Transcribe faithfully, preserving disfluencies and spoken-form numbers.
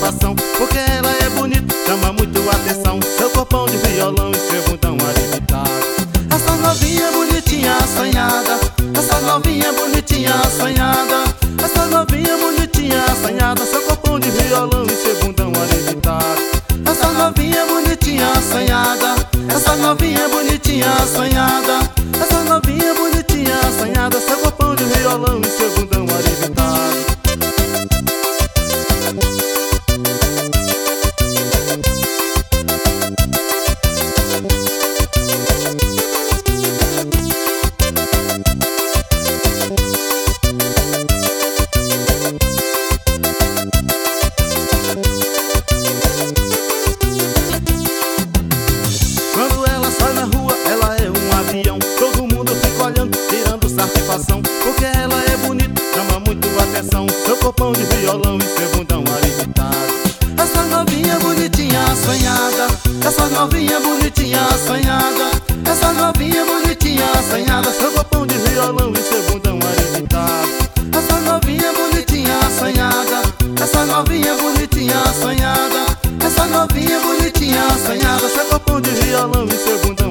satisfação, porque ela é bonita, chama muito atenção. Seu corpão de violão e seu bundão arrebitado. Essa novinha bonitinha assanhada, essa novinha bonitinha assanhada, essa novinha bonitinha assanhada, seu corpão de violão e seu bundão arrebitado. Essa novinha bonitinha assanhada, essa novinha bonitinha assanhada, essa novinha bonitinha assanhada, seu corpão de violão e seu bundão arrebitado. Porque ela é bonita, chama muito atenção. Seu corpão de violão e seu bundão arrebitado. Essa novinha bonitinha assanhada, essa novinha bonitinha assanhada, essa novinha bonitinha assanhada, seu corpão de violão e seu bundão arrebitado. Essa novinha bonitinha assanhada, essa novinha bonitinha assanhada, essa novinha bonitinha assanhada, seu corpão de violão e seu bundão